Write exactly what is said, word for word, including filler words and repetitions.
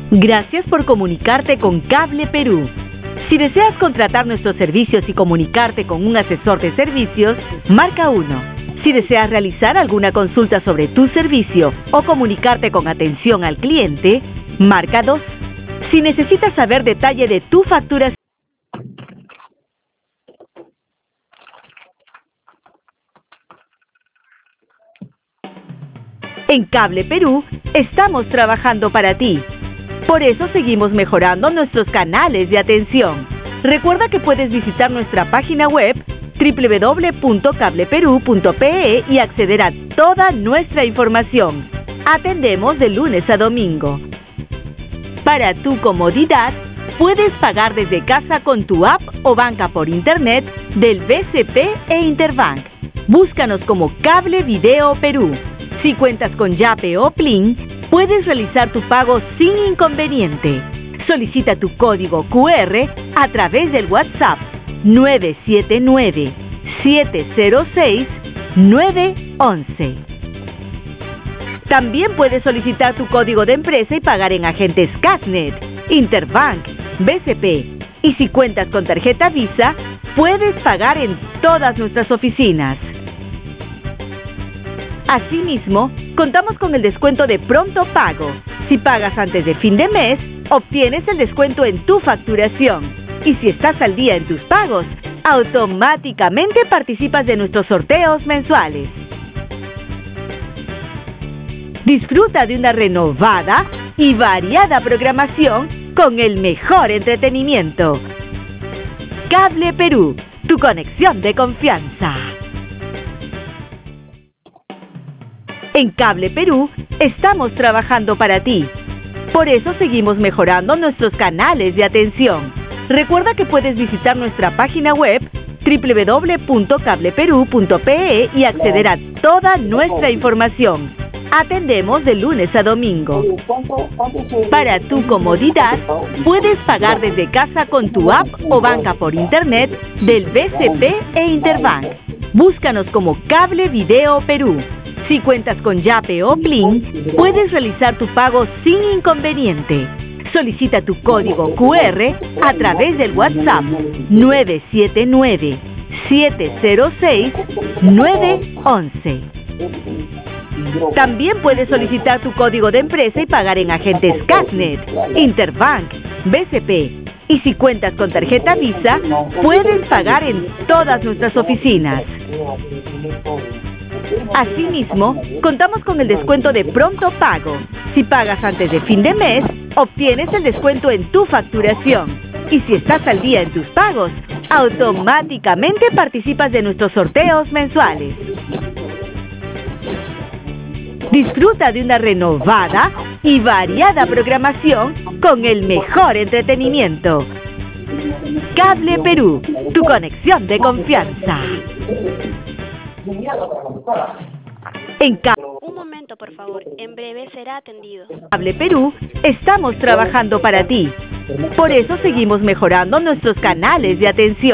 Gracias por comunicarte con Cable Perú. Si deseas contratar nuestros servicios y comunicarte con un asesor de servicios, marca uno. Si deseas realizar alguna consulta sobre tu servicio o comunicarte con atención al cliente, marca dos. Si necesitas saber detalle de tu facturación, en Cable Perú estamos trabajando para ti. Por eso seguimos mejorando nuestros canales de atención. Recuerda que puedes visitar nuestra página web doble u doble u doble u punto cable perú punto pe e y acceder a toda nuestra información. Atendemos de lunes a domingo. Para tu comodidad, puedes pagar desde casa con tu app o banca por internet del B C P e Interbank. Búscanos como Cable Video Perú. Si cuentas con Yape o Plin, puedes realizar tu pago sin inconveniente. Solicita tu código cu erre a través del WhatsApp nueve siete nueve, siete cero seis, nueve once. También puedes solicitar tu código de empresa y pagar en agentes Casnet, Interbank, B C P. Y si cuentas con tarjeta Visa, puedes pagar en todas nuestras oficinas. Asimismo, contamos con el descuento de pronto pago. Si pagas antes de fin de mes, obtienes el descuento en tu facturación. Y si estás al día en tus pagos, automáticamente participas de nuestros sorteos mensuales. Disfruta de una renovada y variada programación con el mejor entretenimiento. Cable Perú, tu conexión de confianza. En Cable Perú estamos trabajando para ti. Por eso seguimos mejorando nuestros canales de atención. Recuerda que puedes visitar nuestra página web doble u doble u doble u punto cable perú punto pe e y acceder a toda nuestra información. Atendemos de lunes a domingo. Para tu comodidad, puedes pagar desde casa con tu app o banca por internet del B C P e Interbank. Búscanos como Cable Video Perú. Si cuentas con Yape o Plin, puedes realizar tu pago sin inconveniente. Solicita tu código cu erre a través del WhatsApp nueve siete nueve, siete cero seis, nueve once. También puedes solicitar tu código de empresa y pagar en agentes Casnet, Interbank, B C P. Y si cuentas con tarjeta Visa, puedes pagar en todas nuestras oficinas. Asimismo, contamos con el descuento de pronto pago. Si pagas antes de fin de mes, obtienes el descuento en tu facturación. Y si estás al día en tus pagos, automáticamente participas de nuestros sorteos mensuales. Disfruta de una renovada y variada programación con el mejor entretenimiento. Cable Perú, tu conexión de confianza. En Cable Un momento, por favor. En breve será atendido. Cable Perú estamos trabajando para ti. Por eso seguimos mejorando nuestros canales de atención.